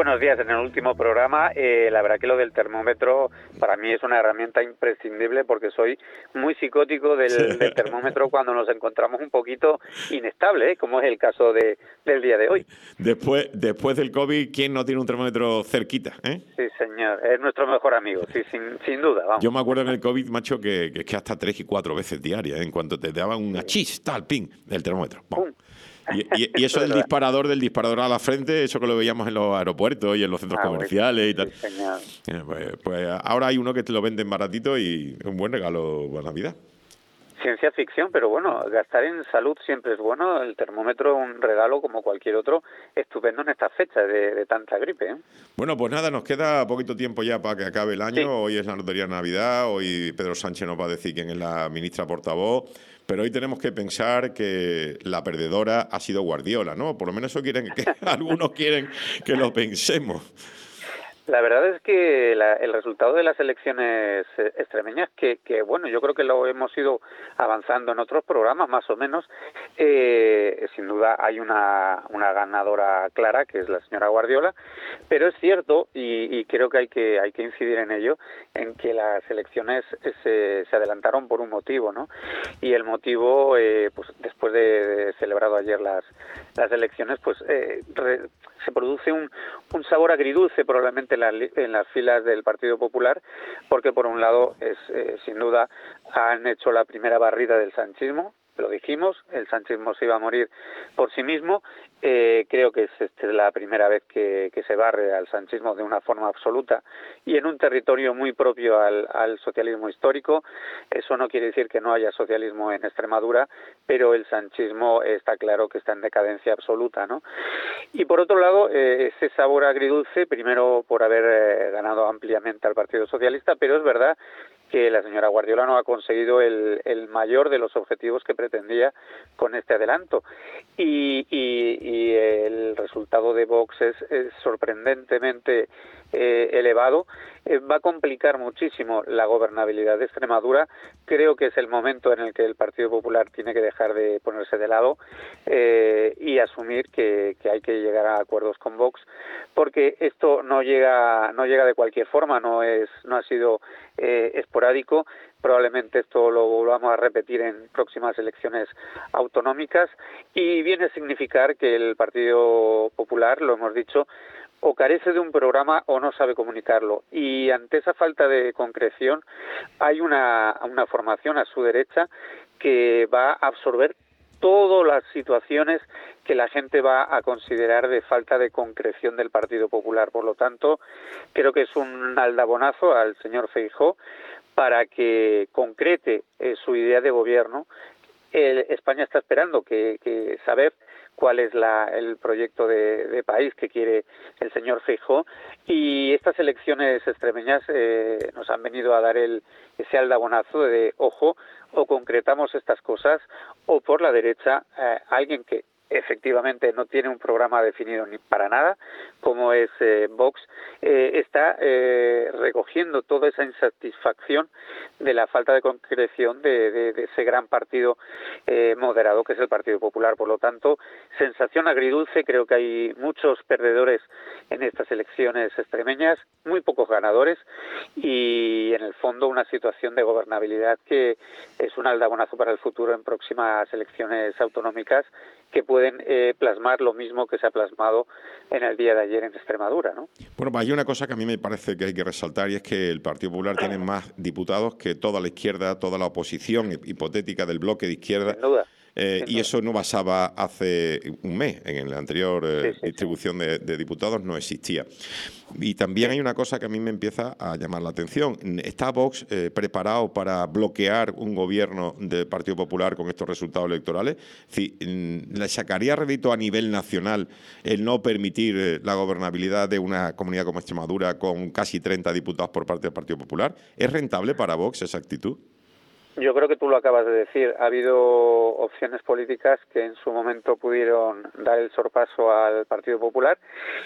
buenos días. En el último programa, la verdad que lo del termómetro para mí es una herramienta imprescindible porque soy muy psicótico del termómetro cuando nos encontramos un poquito inestable, como es el caso del día de hoy. Después del COVID, ¿quién no tiene un termómetro cerquita? Sí, señor. Es nuestro mejor amigo, sí, sin duda. Vamos. Yo me acuerdo en el COVID, macho, que es que hasta 3 y 4 veces diarias, en cuanto te daban una chis, tal, ping, del termómetro. ¡Pum! Y eso del disparador a la frente, eso que lo veíamos en los aeropuertos y en los centros comerciales y tal. Sí, señor. Pues ahora hay uno que te lo venden baratito y un buen regalo para Navidad. Ciencia ficción, pero bueno, gastar en salud siempre es bueno. El termómetro, un regalo como cualquier otro, estupendo en estas fechas de tanta gripe. Bueno, pues nada, nos queda poquito tiempo ya para que acabe el año. Sí. Hoy es la Lotería de Navidad, hoy Pedro Sánchez nos va a decir quién es la ministra portavoz, pero hoy tenemos que pensar que la perdedora ha sido Guardiola, ¿no? Por lo menos eso algunos quieren que lo pensemos. La verdad es que el resultado de las elecciones extremeñas, que bueno, yo creo que lo hemos ido avanzando en otros programas más o menos, sin duda hay una ganadora clara, que es la señora Guardiola, pero es cierto, y creo que hay que incidir en ello, en que las elecciones se adelantaron por un motivo, ¿no? Y el motivo, pues después de celebrado ayer las elecciones, pues se produce un sabor agridulce probablemente en las filas del Partido Popular, porque por un lado sin duda han hecho la primera barrida del sanchismo. Lo dijimos, el sanchismo se iba a morir por sí mismo. Creo que es la primera vez que se barre al sanchismo de una forma absoluta y en un territorio muy propio al socialismo histórico. Eso no quiere decir que no haya socialismo en Extremadura, pero el sanchismo está claro que está en decadencia absoluta, ¿no? Y por otro lado, ese sabor agridulce, primero por haber ganado ampliamente al Partido Socialista, pero es verdad que la señora Guardiola no ha conseguido el mayor de los objetivos que pretendía con este adelanto. Y el resultado de Vox es sorprendentemente elevado. Va a complicar muchísimo la gobernabilidad de Extremadura. Creo que es el momento en el que el Partido Popular tiene que dejar de ponerse de lado y asumir que hay que llegar a acuerdos con Vox, porque esto no llega de cualquier forma, no ha sido esporádico. Probablemente esto lo volvamos a repetir en próximas elecciones autonómicas y viene a significar que el Partido Popular, lo hemos dicho, o carece de un programa o no sabe comunicarlo. Y ante esa falta de concreción hay una formación a su derecha que va a absorber todas las situaciones que la gente va a considerar de falta de concreción del Partido Popular. Por lo tanto, creo que es un aldabonazo al señor Feijóo para que concrete su idea de gobierno. España está esperando que saber cuál es el proyecto de país que quiere el señor Feijóo, y estas elecciones extremeñas nos han venido a dar ese aldabonazo de ojo, o concretamos estas cosas, o por la derecha alguien que efectivamente no tiene un programa definido ni para nada, como es Vox, está recogiendo toda esa insatisfacción de la falta de concreción de ese gran partido moderado que es el Partido Popular. Por lo tanto, sensación agridulce. Creo que hay muchos perdedores en estas elecciones extremeñas, muy pocos ganadores, y en el fondo una situación de gobernabilidad que es un aldabonazo para el futuro en próximas elecciones autonómicas, que pueden plasmar lo mismo que se ha plasmado en el día de ayer en Extremadura, ¿no? Bueno, pues hay una cosa que a mí me parece que hay que resaltar, y es que el Partido Popular tiene más diputados que toda la izquierda, toda la oposición hipotética del bloque de izquierda. Sin duda. Y eso no pasaba hace un mes. En la anterior distribución de diputados no existía. Y también hay una cosa que a mí me empieza a llamar la atención. ¿Está Vox preparado para bloquear un gobierno del Partido Popular con estos resultados electorales? Es decir, ¿le sacaría rédito a nivel nacional el no permitir la gobernabilidad de una comunidad como Extremadura con casi 30 diputados por parte del Partido Popular? ¿Es rentable para Vox esa actitud? Yo creo que tú lo acabas de decir. Ha habido opciones políticas que en su momento pudieron dar el sorpaso al Partido Popular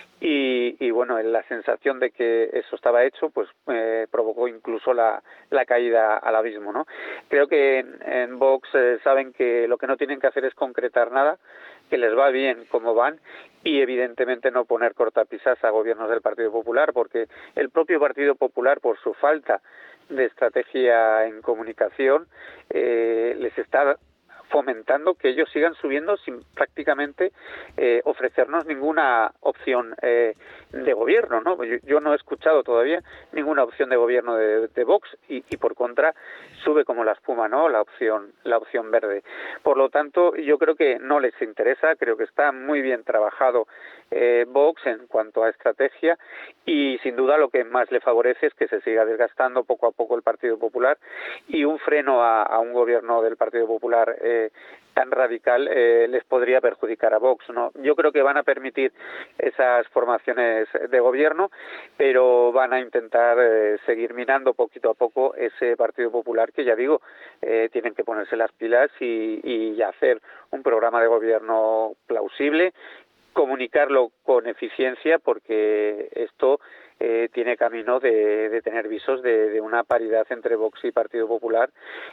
y bueno, la sensación de que eso estaba hecho pues provocó incluso la caída al abismo, ¿no? Creo que en Vox saben que lo que no tienen que hacer es concretar nada, que les va bien como van, y evidentemente no poner cortapisas a gobiernos del Partido Popular, porque el propio Partido Popular, por su falta de estrategia en comunicación, les está fomentando que ellos sigan subiendo sin prácticamente ofrecernos ninguna opción de gobierno, ¿no? Yo no he escuchado todavía ninguna opción de gobierno de Vox y por contra sube como la espuma, ¿no? La opción verde. Por lo tanto, yo creo que no les interesa, creo que está muy bien trabajado Vox en cuanto a estrategia, y sin duda lo que más le favorece es que se siga desgastando poco a poco el Partido Popular, y un freno a un gobierno del Partido Popular tan radical les podría perjudicar a Vox, ¿no? Yo creo que van a permitir esas formaciones de gobierno, pero van a intentar seguir minando poquito a poco ese Partido Popular, que ya digo, tienen que ponerse las pilas y hacer un programa de gobierno plausible, comunicarlo con eficiencia, porque esto tiene camino de tener visos de una paridad entre Vox y Partido Popular,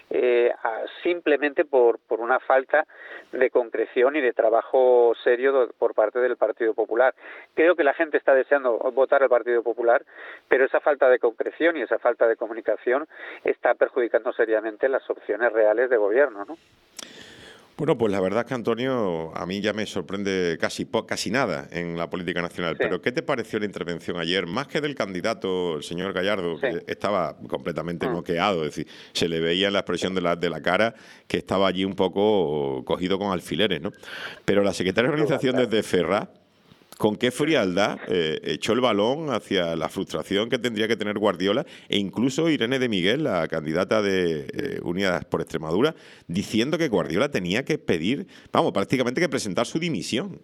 simplemente por una falta de concreción y de trabajo serio por parte del Partido Popular. Creo que la gente está deseando votar al Partido Popular, pero esa falta de concreción y esa falta de comunicación está perjudicando seriamente las opciones reales de gobierno, ¿no? Bueno, pues la verdad es que, Antonio, a mí ya me sorprende casi nada en la política nacional. Sí. Pero ¿qué te pareció la intervención ayer? Más que del candidato, el señor Gallardo, sí, que estaba completamente noqueado, es decir, se le veía en la expresión de la cara que estaba allí un poco cogido con alfileres, ¿no? Pero la secretaria de organización desde Ferraz, con qué frialdad echó el balón hacia la frustración que tendría que tener Guardiola, e incluso Irene de Miguel, la candidata de Unidas por Extremadura, diciendo que Guardiola tenía que pedir, prácticamente que presentar su dimisión.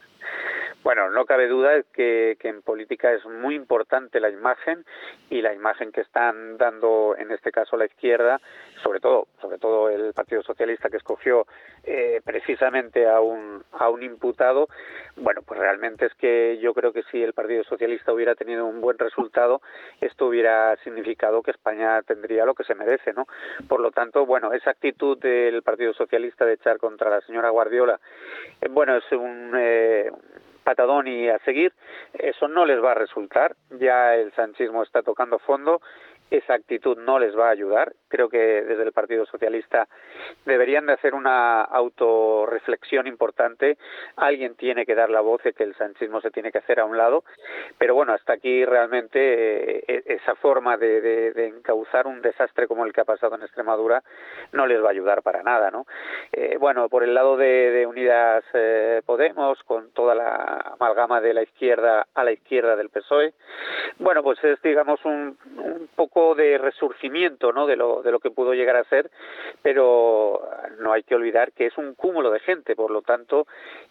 Bueno, no cabe duda que en política es muy importante la imagen, y la imagen que están dando en este caso la izquierda, sobre todo el Partido Socialista, que escogió precisamente a un imputado. Bueno, pues realmente es que yo creo que si el Partido Socialista hubiera tenido un buen resultado, esto hubiera significado que España tendría lo que se merece, ¿no? Por lo tanto, bueno, esa actitud del Partido Socialista de echar contra la señora Guardiola, bueno, es un patadón y a seguir. Eso no les va a resultar, ya el sanchismo está tocando fondo, esa actitud no les va a ayudar. Creo que desde el Partido Socialista deberían de hacer una autorreflexión importante. Alguien tiene que dar la voz de que el sanchismo se tiene que hacer a un lado, pero bueno, hasta aquí realmente esa forma de encauzar un desastre como el que ha pasado en Extremadura no les va a ayudar para nada, ¿no? Bueno, por el lado de Unidas Podemos, con toda la amalgama de la izquierda a la izquierda del PSOE, bueno, pues es, digamos, un poco de resurgimiento, ¿no?, de lo que pudo llegar a ser, pero no hay que olvidar que es un cúmulo de gente. Por lo tanto,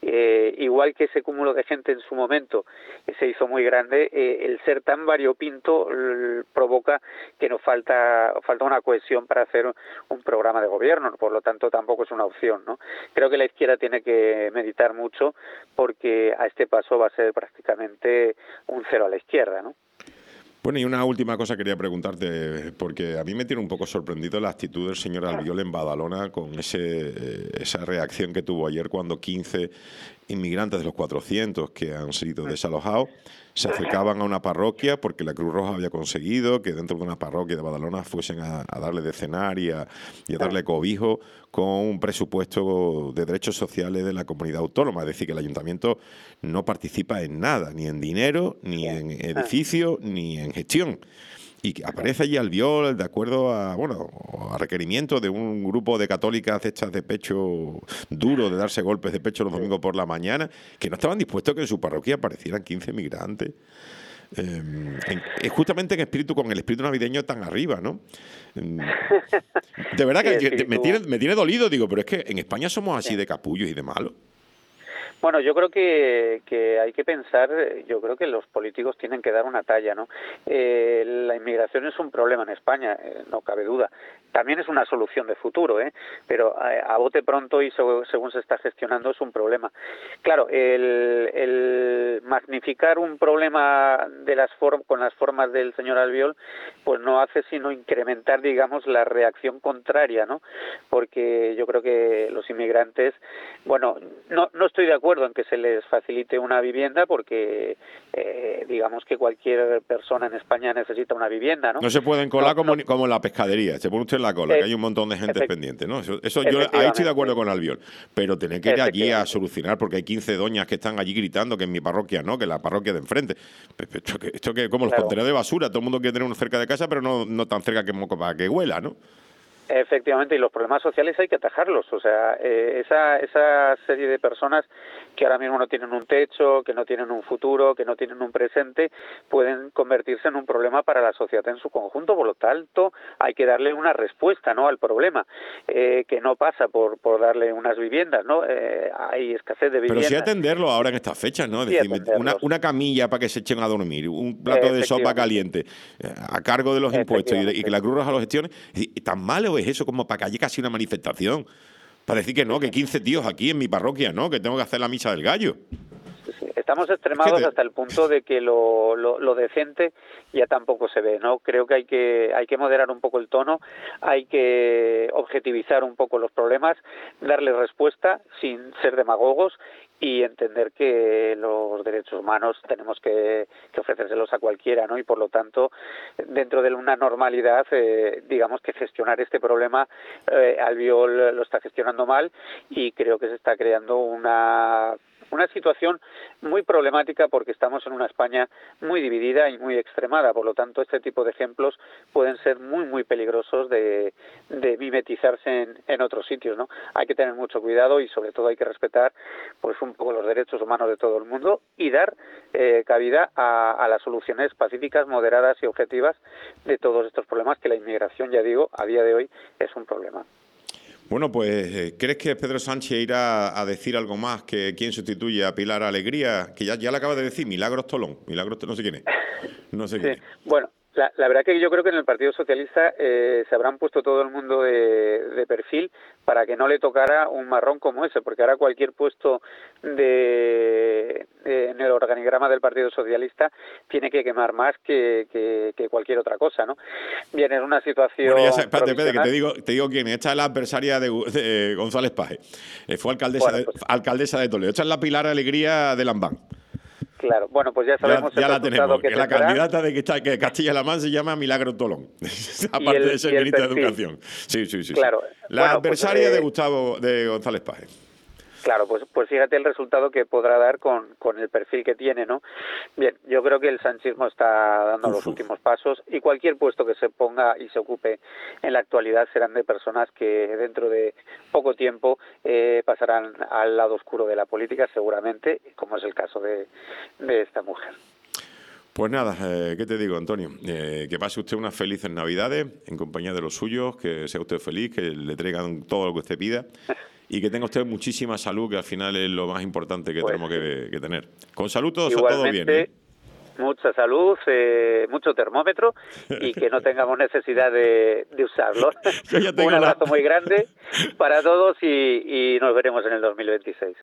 igual que ese cúmulo de gente en su momento se hizo muy grande, el ser tan variopinto provoca que nos falta una cohesión para hacer un programa de gobierno. Por lo tanto, tampoco es una opción, ¿no? Creo que la izquierda tiene que meditar mucho, porque a este paso va a ser prácticamente un cero a la izquierda, ¿no? Bueno, y una última cosa quería preguntarte, porque a mí me tiene un poco sorprendido la actitud del señor Albiol en Badalona con esa reacción que tuvo ayer cuando 15 inmigrantes de los 400 que han sido desalojados se acercaban a una parroquia porque la Cruz Roja había conseguido que dentro de una parroquia de Badalona fuesen a darle de cenar y a darle cobijo con un presupuesto de derechos sociales de la comunidad autónoma. Es decir, que el ayuntamiento no participa en nada, ni en dinero, ni en edificio, ni en gestión. Y aparece allí Albiol de acuerdo a requerimiento de un grupo de católicas hechas de pecho duro, de darse golpes de pecho los domingos por la mañana, que no estaban dispuestos a que en su parroquia aparecieran 15 migrantes. Justamente con el espíritu navideño tan arriba, ¿no? De verdad que me tiene dolido, digo, pero es que en España somos así de capullos y de malos. Bueno, yo creo que hay que pensar, yo creo que los políticos tienen que dar una talla, ¿no? La inmigración es un problema en España, no cabe duda. También es una solución de futuro, pero a bote pronto y según se está gestionando es un problema. Claro, el magnificar un problema con las formas del señor Albiol, pues no hace sino incrementar, digamos, la reacción contraria, ¿no? Porque yo creo que los inmigrantes, bueno, no estoy de acuerdo en que se les facilite una vivienda porque digamos que cualquier persona en España necesita una vivienda, ¿no? No se pueden colar como en la pescadería, se pone usted en la cola, que hay un montón de gente pendiente, ¿no? Eso yo ahí estoy de acuerdo con Albiol, pero tener que ir allí a solucionar porque hay 15 doñas que están allí gritando que en mi parroquia no, que en la parroquia de enfrente. Esto que como los contenedores de basura, todo el mundo quiere tener uno cerca de casa, pero no tan cerca para que huela, ¿no? Efectivamente, y los problemas sociales hay que atajarlos. O sea, esa serie de personas que ahora mismo no tienen un techo, que no tienen un futuro, que no tienen un presente, pueden convertirse en un problema para la sociedad en su conjunto. Por lo tanto, hay que darle una respuesta, ¿no?, al problema, que no pasa por darle unas viviendas, ¿no? Hay escasez de viviendas. Pero sí atenderlo ahora en estas fechas, ¿no? Es decir, una camilla para que se echen a dormir, un plato de sopa caliente a cargo de los impuestos y que la Cruz Roja lo gestione. ¿Tan malo es eso como para que haya casi una manifestación? Para decir que no, que 15 tíos aquí en mi parroquia, ¿no? Que tengo que hacer la misa del gallo. Sí. Estamos extremados hasta el punto de que lo decente ya tampoco se ve, ¿no? Creo que hay que moderar un poco el tono, hay que objetivizar un poco los problemas, darle respuesta sin ser demagogos y entender que los derechos humanos tenemos que ofrecérselos a cualquiera, ¿no? Y por lo tanto, dentro de una normalidad, digamos que gestionar este problema, Albiol lo está gestionando mal y creo que se está creando una situación muy problemática porque estamos en una España muy dividida y muy extremada. Por lo tanto, este tipo de ejemplos pueden ser muy, muy peligrosos de mimetizarse en otros sitios, ¿no? Hay que tener mucho cuidado y sobre todo hay que respetar pues un poco los derechos humanos de todo el mundo y dar cabida a las soluciones pacíficas, moderadas y objetivas de todos estos problemas que la inmigración, ya digo, a día de hoy es un problema. Bueno, pues, ¿crees que Pedro Sánchez irá a decir algo más que quién sustituye a Pilar Alegría? Que ya le acaba de decir, Milagros Tolón. Milagros, no sé quién es. No sé quién es. Bueno, la verdad que yo creo que en el Partido Socialista se habrán puesto todo el mundo de perfil para que no le tocara un marrón como ese, porque ahora cualquier puesto en el organigrama del Partido Socialista tiene que quemar más que cualquier otra cosa, ¿no? Bien, es una situación... Bueno, ya sé, espérate, que te digo quién es. Esta es la adversaria de González Paje. Fue alcaldesa de Toledo. Esta es la Pilar Alegría de Lambán. Claro, bueno, pues ya sabemos ya la tenemos, que la candidata de Castilla-La Mancha se llama Milagros Tolón, aparte de ser ministra de Educación. Sí. Claro. La adversaria de González Paje. Claro, pues fíjate el resultado que podrá dar con el perfil que tiene, ¿no? Bien, yo creo que el sanchismo está dando los últimos pasos y cualquier puesto que se ponga y se ocupe en la actualidad serán de personas que dentro de poco tiempo pasarán al lado oscuro de la política seguramente, como es el caso de esta mujer. Pues nada, ¿qué te digo, Antonio? Que pase usted unas felices Navidades en compañía de los suyos, que sea usted feliz, que le traigan todo lo que usted pida. Y que tenga usted muchísima salud, que al final es lo más importante que tenemos que tener. Con salud todo bien, ¿eh? Mucha salud, mucho termómetro y que no tengamos necesidad de usarlo. Un abrazo muy grande para todos y nos veremos en el 2026.